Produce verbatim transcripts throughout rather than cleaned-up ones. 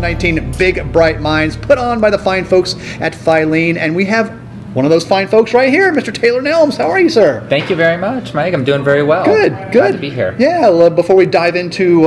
nineteen Big Bright Minds, put on by the fine folks at Filene. And we have one of those fine folks right here, Mister Taylor Nelms. How are you, sir? Thank you very much, Mike. I'm doing very well. Good, good. Glad to be here. Yeah, well, before we dive into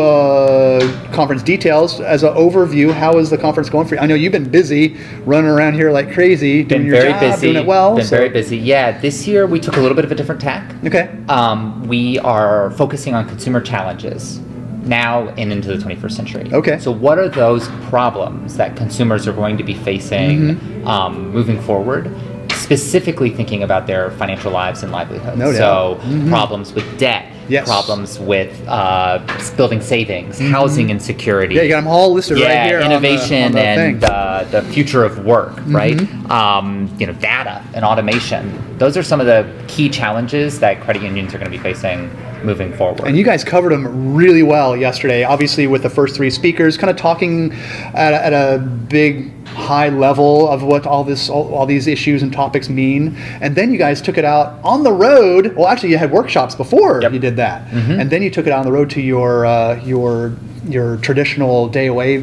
uh, conference details, as an overview, how is the conference going for you? I know you've been busy running around here like crazy, doing Been your very job, busy. doing it well. Been so- very busy. Yeah, this year we took a little bit of a different tack. Okay. Um, we are focusing on consumer challenges now and into the twenty-first century. Okay. So what are those problems that consumers are going to be facing Mm-hmm. um, moving forward? Specifically thinking about their financial lives and livelihoods. No doubt. So Mhm. problems with debt, Yes. problems with uh, building savings, housing insecurity. Yeah, you got them all listed yeah, right here. on the- innovation on the, and thing. uh, the future of work, right? Um, you know, data and automation. Those are some of the key challenges that credit unions are going to be facing moving forward. And you guys covered them really well yesterday, obviously with the first three speakers, kind of talking at a, at a big, high level of what all this, all, all these issues and topics mean. And then you guys took it out on the road. Well, actually, you had workshops before Yep. you did that, Mhm. and then you took it on the road to your uh, your your traditional day away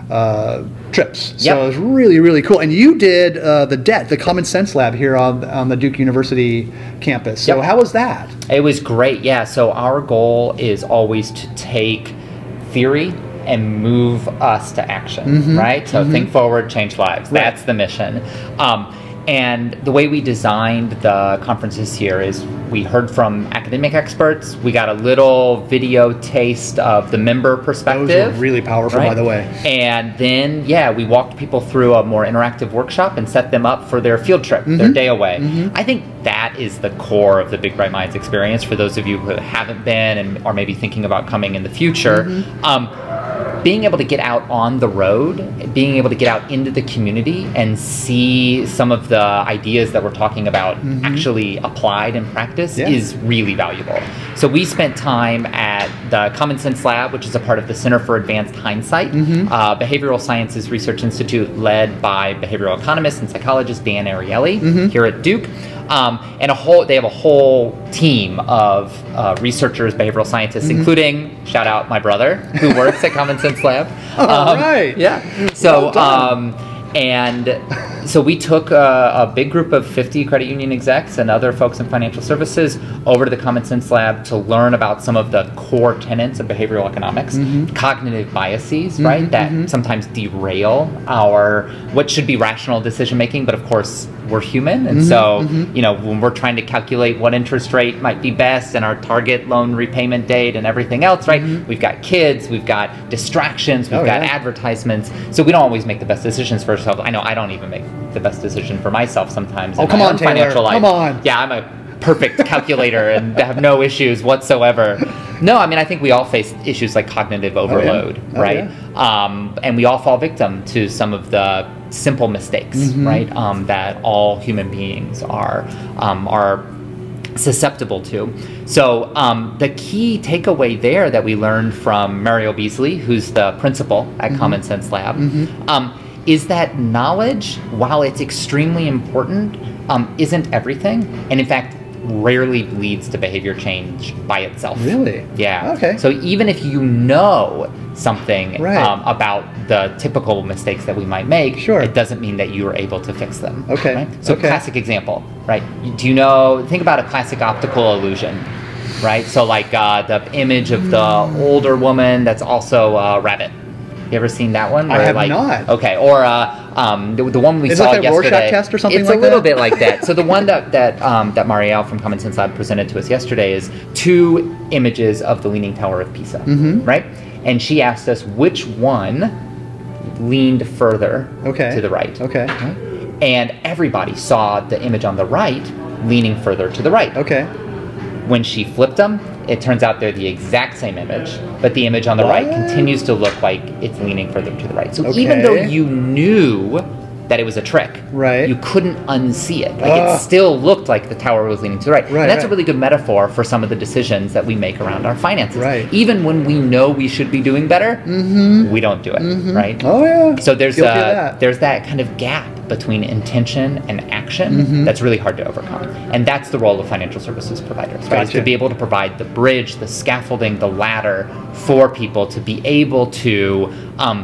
uh, trips. So Yep. it was really, really cool. And you did uh, the D E T, the Common Sense Lab here on on the Duke University campus. So Yep. how was that? It was great, yeah. So our goal is always to take theory and move us to action, Mm-hmm. right? So think forward, change lives. Right. That's the mission. Um, and the way we designed the conference this year is we heard from academic experts. We got a little video taste of the member perspective. Those were really powerful, by right? the way. And then, yeah, we walked people through a more interactive workshop and set them up for their field trip, Mm-hmm. their day away. I think that is the core of the Big Bright Minds experience for those of you who haven't been and are maybe thinking about coming in the future. Mm-hmm. Um, being able to get out on the road, being able to get out into the community and see some of the ideas that we're talking about actually applied in practice Yeah. is really valuable. So we spent time at the Common Sense Lab, which is a part of the Center for Advanced Hindsight, uh, Behavioral Sciences Research Institute led by behavioral economist and psychologist Dan Ariely here at Duke. Um, and a whole, they have a whole team of uh, researchers, behavioral scientists, including, shout out my brother, who works at Common Sense Lab. All Um, right. Yeah. So, Well done. um, and so we took a, a big group of fifty credit union execs and other folks in financial services over to the Common Sense Lab to learn about some of the core tenets of behavioral economics, cognitive biases, right, that sometimes derail our what should be rational decision making, but of course we're human, and so you know when we're trying to calculate what interest rate might be best and our target loan repayment date and everything else, right? We've got kids, we've got distractions, we've Oh, got yeah. advertisements, so we don't always make the best decisions for ourselves. I know I don't even make the best decision for myself sometimes. Oh, in come my on, own Taylor. financial life. Come on. Yeah, I'm a perfect calculator and have no issues whatsoever. No, I mean I think we all face issues like cognitive overload, Oh, right? yeah. Um, and we all fall victim to some of the simple mistakes, Mm-hmm. right? Um, that all human beings are um, are susceptible to. So um, the key takeaway there that we learned from Mario Beasley, who's the principal at Common Sense Lab, um, is that knowledge, while it's extremely important, um, isn't everything, and in fact rarely leads to behavior change by itself. Really? Yeah. Okay. So even if you know something Right. um, about the typical mistakes that we might make, Sure. it doesn't mean that you are able to fix them. Okay. Right? So Okay. classic example, right? You- Do you know, think about a classic optical illusion, right? So like uh, the image of the older woman that's also a rabbit. You ever seen that one? I Where, have like, not. Okay, or uh, um, the, the one we Is it saw like a Rorschach yesterday. test or something it's like a little that? bit like that. So the one that that um, that Marielle from Common Sense Lab presented to us yesterday is two images of the Leaning Tower of Pisa, Mm-hmm. right? And she asked us which one leaned further Okay. to the right. Okay. And everybody saw the image on the right leaning further to the right. Okay. When she flipped them, it turns out they're the exact same image, but the image on the right What? continues to look like it's leaning further to the right. So Okay. even though you knew that it was a trick, Right. you couldn't unsee it. Like Ugh. it still looked like the tower was leaning to the right. Right, and that's right. a really good metaphor for some of the decisions that we make around our finances. Right. Even when we know we should be doing better, we don't do it, right? Oh yeah. So there's Guilty of a, that. there's that kind of gap between intention and action Mm-hmm. that's really hard to overcome. And that's the role of financial services providers, right? Is Gotcha. to be able to provide the bridge, the scaffolding, the ladder for people to be able to um,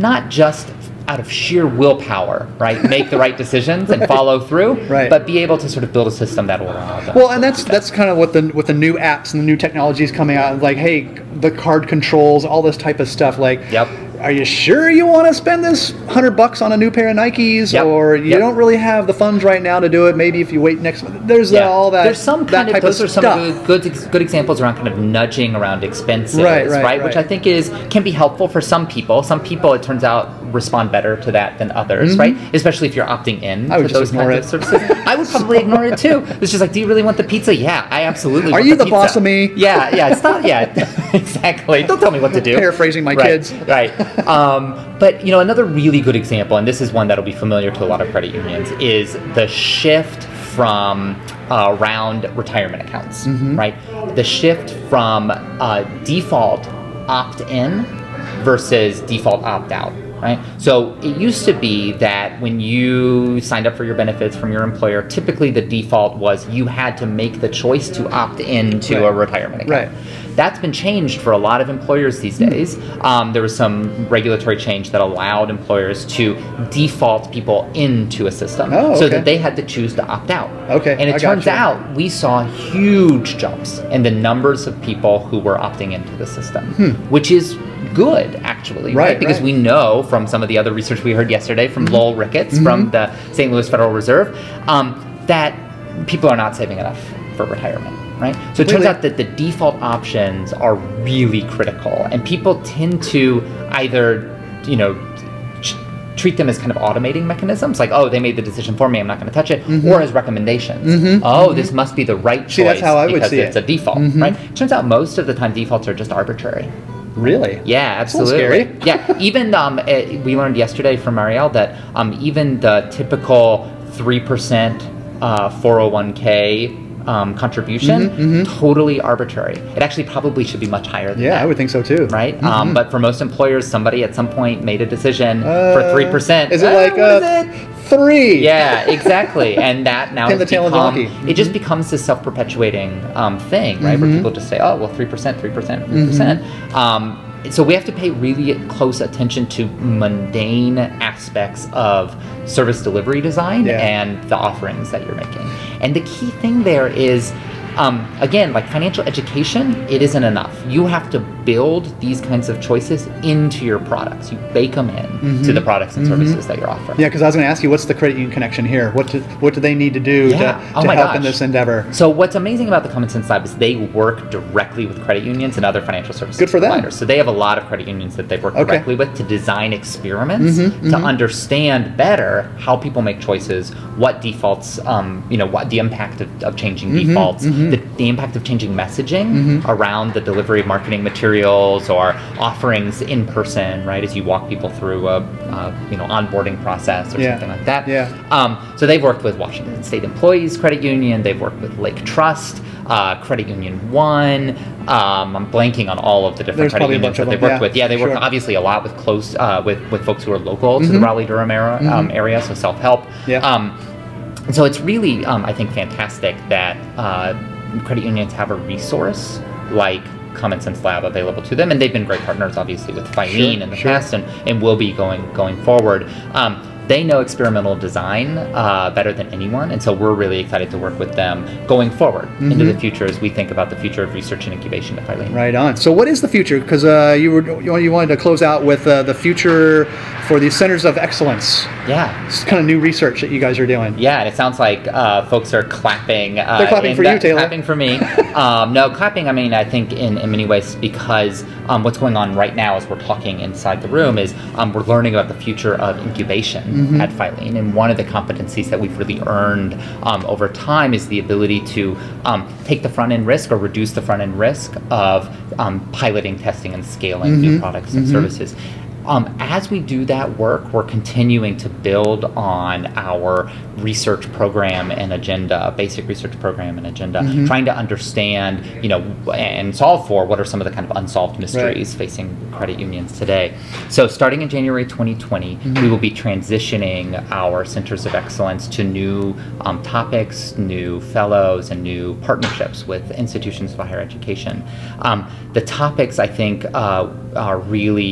not just out of sheer willpower, right, make the right decisions and follow through, Right. but be able to sort of build a system that will allow them. Well, and that's that's kind of what the with the new apps and the new technologies coming out. Like, hey, the card controls, all this type of stuff. Like, Yep. are you sure you want to spend this hundred bucks on a new pair of Nikes, Yep. or you Yep. don't really have the funds right now to do it? Maybe if you wait next month. There's uh, all that. There's some that kind of type those of are some stuff. of the good ex- good examples around kind of nudging around expenses, Right, right, Which right. I think is can be helpful for some people. Some people, it turns out, respond better to that than others, right? Especially if you're opting in Mm-hmm. I would to just those ignore kinds it. of services. I would probably ignore it too. It's just like, do you really want the pizza? Yeah, I absolutely. Are want you the the boss pizza. of me? Yeah, yeah. It's not. Yeah, exactly. Don't tell me what to do. Paraphrasing my Right, kids. Right. Um, but you know, another really good example, and this is one that'll be familiar to a lot of credit unions, is the shift from uh, around retirement accounts, Mm-hmm. right? The shift from uh, default opt-in versus default opt-out. Right? So it used to be that when you signed up for your benefits from your employer, typically the default was you had to make the choice to opt into Right. a retirement account. Right. That's been changed for a lot of employers these days. Um, there was some regulatory change that allowed employers to default people into a system Oh, so okay. that they had to choose to opt out. Okay, And it I turns gotcha. out we saw huge jumps in the numbers of people who were opting into the system, which is good, actually, right? Right, Because right. we know from some of the other research we heard yesterday from Lowell Ricketts from the Saint Louis Federal Reserve um, that people are not saving enough for retirement, right? So it turns Completely. out that the default options are really critical, and people tend to either, you know, ch- treat them as kind of automating mechanisms, like, oh, they made the decision for me, I'm not going to touch it, or as recommendations. Oh, this must be the right choice See, that's how I would because see it's it. a default, right? Turns out most of the time defaults are just arbitrary. Really? Yeah, That's a little absolutely. scary. Yeah, even um, eh, we learned yesterday from Marielle that um, even the typical three percent uh, four oh one k um, contribution, totally arbitrary. It actually probably should be much higher than Yeah, that. I would think so too. Right? Um, but for most employers, somebody at some point made a decision Uh, for three percent. Is it Ah, like what uh, is it? three? Yeah, exactly. And that now Pin has the tail on the become, donkey. it just becomes this self-perpetuating um, thing, right? Where people just say, oh, well, three percent, three percent, three percent. Um, so we have to pay really close attention to mundane aspects of service delivery design Yeah. and the offerings that you're making. And the key thing there is, um, again, like financial education, it isn't enough. You have to build these kinds of choices into your products. You bake them in to the products and services that you're offering. Yeah, because I was going to ask you, what's the credit union connection here? What do, what do they need to do Yeah. to, Oh to my help in gosh. this endeavor? So what's amazing about the Common Sense Lab is they work directly with credit unions and other financial services Good for them. providers. So they have a lot of credit unions that they work Okay. directly with to design experiments Mm-hmm, to understand better how people make choices, what defaults, um, you know, what the impact of, of changing Mm-hmm, defaults, The, the impact of changing messaging around the delivery of marketing materials or offerings in person, right? As you walk people through a, a you know onboarding process or Yeah. something like that. Yeah. Um, so they've worked with Washington State Employees Credit Union. They've worked with Lake Trust, uh, Credit Union One. Um, I'm blanking on all of the different There's credit probably a unions bunch that of they've them, worked yeah, with. Yeah, they work sure. obviously a lot with close uh, with with folks who are local to the Raleigh Durham area, um, area, so self help. Yeah. Um, and so it's really, um, I think, fantastic that uh, credit unions have a resource like Common Sense Lab available to them, and they've been great partners, obviously, with Filene Sure, in the sure. past, and, and will be going going forward. Um, they know experimental design uh, better than anyone, and so we're really excited to work with them going forward into the future as we think about the future of research and incubation at Filene. Right on. So, what is the future? Because uh, you were you wanted to close out with uh, the future for the centers of excellence. Yeah. It's kind of new research that you guys are doing. Yeah, and it sounds like uh, folks are clapping. Uh, They're clapping in for that- you, Taylor. Clapping for me. um, no, clapping, I mean, I think in, in many ways because um, what's going on right now as we're talking inside the room is um, we're learning about the future of incubation Mm-hmm. at Filene. And one of the competencies that we've really earned um, over time is the ability to um, take the front end risk or reduce the front end risk of um, piloting, testing, and scaling Mm-hmm. new products and services. Um, as we do that work, we're continuing to build on our research program and agenda, basic research program and agenda, Mm-hmm. trying to understand, you know, and solve for what are some of the kind of unsolved mysteries facing credit unions today. So starting in January twenty twenty, Mm-hmm. we will be transitioning our centers of excellence to new um, topics, new fellows, and new partnerships with institutions of higher education. Um, the topics, I think, uh, are really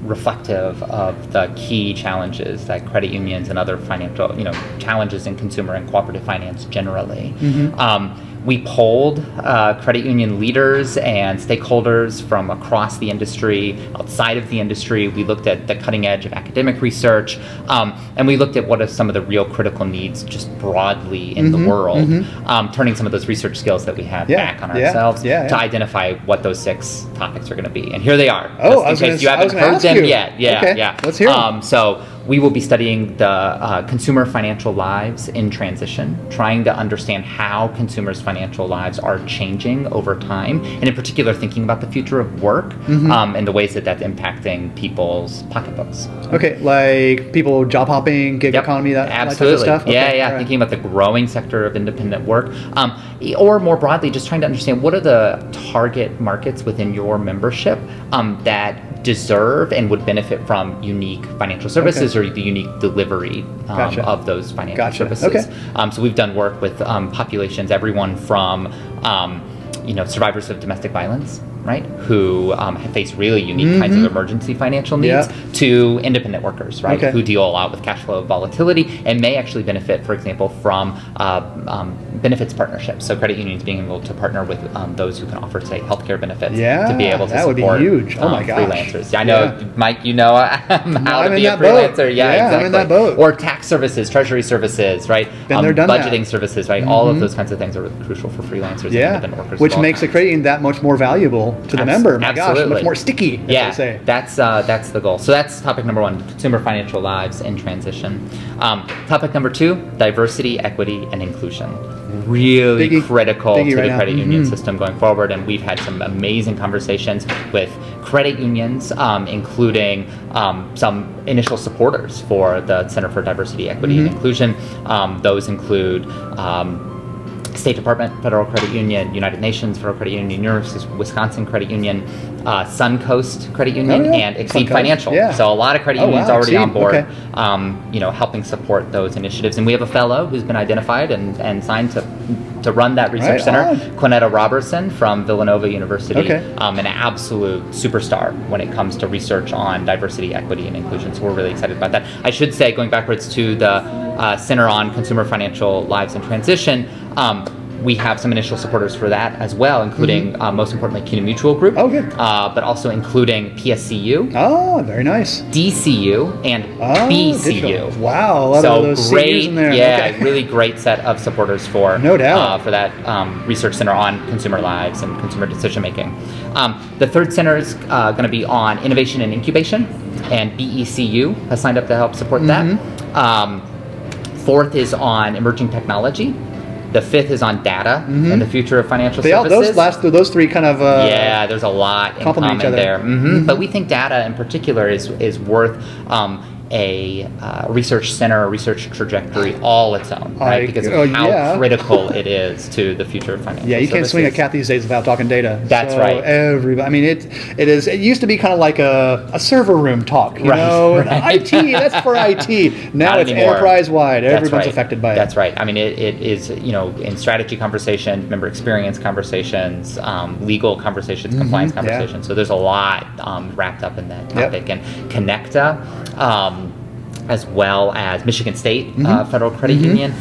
reflective of the key challenges that credit unions and other financial, you know, challenges in consumer and cooperative finance generally. Mm-hmm. Um, we polled uh, credit union leaders and stakeholders from across the industry, outside of the industry. We looked at the cutting edge of academic research, um, and we looked at what are some of the real critical needs just broadly in mm-hmm, the world, mm-hmm. um, turning some of those research skills that we have yeah, back on yeah, ourselves yeah, yeah. to identify what those six topics are going to be. And here they are. Oh, I was in case gonna, you haven't heard them you. yet. Yeah, okay, yeah. Let's hear them. Um, so we will be studying the uh, consumer financial lives in transition, trying to understand how consumers' financial lives are changing over time, and in particular thinking about the future of work mm-hmm. um, and the ways that that's impacting people's pocketbooks. Okay, like people job hopping, gig yep. economy, that Absolutely. Like type of stuff? Yeah, okay. yeah, right. Thinking about the growing sector of independent work, um, or more broadly, just trying to understand what are the target markets within your membership um, that deserve and would benefit from unique financial services okay. or the unique delivery um, gotcha. of those financial gotcha. services. Okay. Um, so we've done work with um, populations, everyone from um, you know survivors of domestic violence, right, who um, face really unique mm-hmm. kinds of emergency financial needs, yeah. to independent workers, right, okay. who deal a lot with cash flow volatility and may actually benefit, for example, from uh, um, benefits partnerships. So credit unions being able to partner with um, those who can offer, say, healthcare benefits yeah, to be able to that support would be huge. Oh um, my gosh. freelancers. Yeah, I know, yeah. Mike, you know um, how I'm to be a freelancer. freelancer. Yeah, yeah, exactly. I'm in that boat. Or tax services, treasury services, right? Been um, there, done budgeting that. services, right? Mm-hmm. All of those kinds of things are crucial for freelancers yeah. and independent workers. Which makes the credit union that much more valuable to the Abs- member. My absolutely. gosh, much more sticky, as yeah, they say. that's uh, that's the goal. So that's topic number one: consumer financial lives in transition. Um, topic number two: diversity, equity, and inclusion. Really Biggie. critical Biggie to right the now. credit Mm-hmm. union system going forward, and we've had some amazing conversations with credit unions, um, including um, some initial supporters for the Center for Diversity, Equity, mm-hmm. and Inclusion. Um, those include um, State Department, Federal Credit Union, United Nations, Federal Credit Union, University of Wisconsin Credit Union, uh, Suncoast Credit Union, oh, yeah. and Exceed Suncoast. Financial. Yeah. So a lot of credit oh, unions wow. already Exceed. on board, okay. um, you know, helping support those initiatives. And we have a fellow who's been identified and, and signed to to run that research right center, on. Quinetta Robertson from Villanova University, okay. um, an absolute superstar when it comes to research on diversity, equity, and inclusion. So we're really excited about that. I should say, going backwards to the uh, Center on Consumer Financial Lives in Transition, um, we have some initial supporters for that as well, including, mm-hmm. uh, most importantly, CUNA Mutual Group. Oh, good. Uh, but also including P S C U. Oh, very nice. D C U and oh, B C U. Digital. Wow, a lot so of those great, seniors in there. yeah, okay. really great set of supporters for no doubt uh, for that um, research center on consumer lives and consumer decision making. Um, the third center is uh, going to be on innovation and incubation, and B E C U has signed up to help support mm-hmm. that. Um, fourth is on emerging technology. The fifth is on data mm-hmm. and the future of financial they services. All, those last, those three kind of uh, yeah, there's a lot in common there. Mm-hmm. Mm-hmm. But we think data in particular is is worth um, a uh, research center, a research trajectory all its own, right? I, because of uh, how yeah. critical it is to the future of financial Yeah, you services. can't swing a cat these days without talking data. That's so right. Everybody, I mean, it it is. It used to be kind of like a, a server room talk, you right, know. Right. I T, that's for I T. Now Not it's anymore. enterprise wide. Everyone's right. affected by it. That's right. I mean, it, it is, you know, in strategy conversations, member experience conversations, um, legal conversations, mm-hmm. compliance conversations. Yeah. So there's a lot um, wrapped up in that topic. Yep. And Connecta, um, as well as Michigan State mm-hmm. uh, Federal Credit mm-hmm. Union,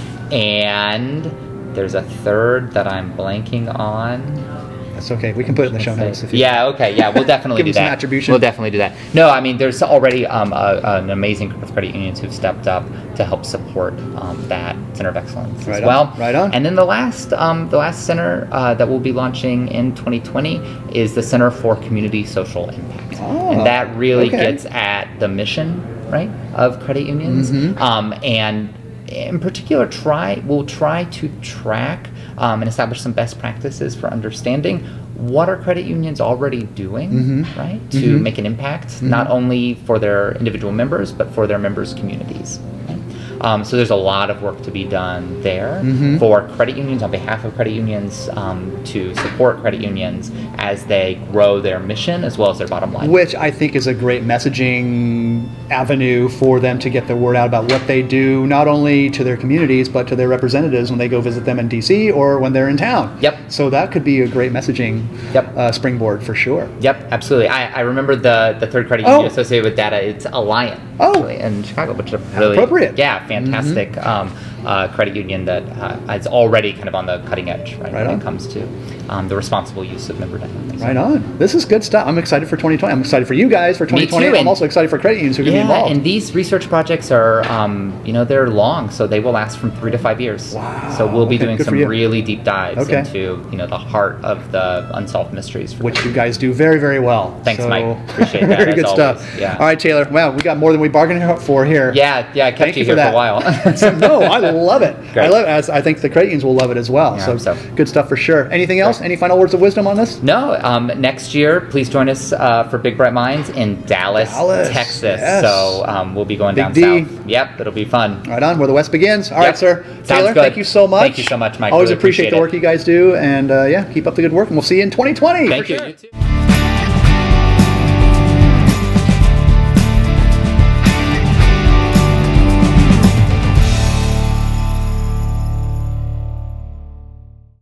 and there's a third that I'm blanking on. That's okay. We can put it in the show notes. If you yeah. Okay. Yeah. We'll definitely Give do them that. some attribution. We'll definitely do that. No, I mean, there's already um, a, an amazing group of credit unions who've stepped up to help support um, that center of excellence right as well. On. Right on. And then the last, um, the last center uh, that we'll be launching in twenty twenty is the Center for Community Social Impact, oh, and that really okay. gets at the mission, right, of credit unions, mm-hmm. um, and in particular, try we'll try to track um, and establish some best practices for understanding what are credit unions already doing, mm-hmm. right, to mm-hmm. make an impact, mm-hmm. not only for their individual members, but for their members' communities. Right? Um, so there's a lot of work to be done there Mm-hmm. for credit unions, on behalf of credit unions, um, to support credit unions as they grow their mission as well as their bottom line. Which I think is a great messaging avenue for them to get the word out about what they do, not only to their communities, but to their representatives when they go visit them in D C or when they're in town. Yep. So that could be a great messaging Yep. uh, springboard for sure. Yep, absolutely. I, I rember the, the third credit Oh. union associated with data. It's Alliant, Oh. actually, in Chicago, which is a really Appropriate. yeah, fantastic um, uh, credit union that uh, is already kind of on the cutting edge, right, Right when on. it comes to um, the responsible use of member data. So- Right on. This is good stuff. I'm excited for twenty twenty. I'm excited for you guys for twenty twenty. too, I'm and- also excited for credit unions who are going to Yeah, be involved. and these research projects are, um, you know, they're long, so they will last from three to five years. Wow. So we'll be Okay, doing good for some you. really deep dives Okay. into, you know, the heart of the unsolved mysteries. For Which you guys do very, very well. Thanks, So- Mike. Appreciate that, Very as good always. stuff. Yeah. All right, Taylor. Wow, we got more than we bargained for here. Yeah, yeah, I kept Thank you, you here for for, that. a while. So, no, I love it. Great. I love it. As I think the credit unions will love it as well. Yeah, so, so. good stuff for sure. Anything else? Any final words of wisdom on this? No, um, next year, please join us uh, for Big Bright Minds in Dallas, Dallas, Texas. yes. So um, we'll be going Big down D. south. Yep, it'll be fun. Right on, where the West begins. All right, Yep. sir. Sounds Taylor, good. thank you so much. Thank you so much, Mike. Always Really appreciate, appreciate the it. work you guys do, and uh, yeah, keep up the good work, and we'll see you in twenty twenty. Thank for you. sure. You too.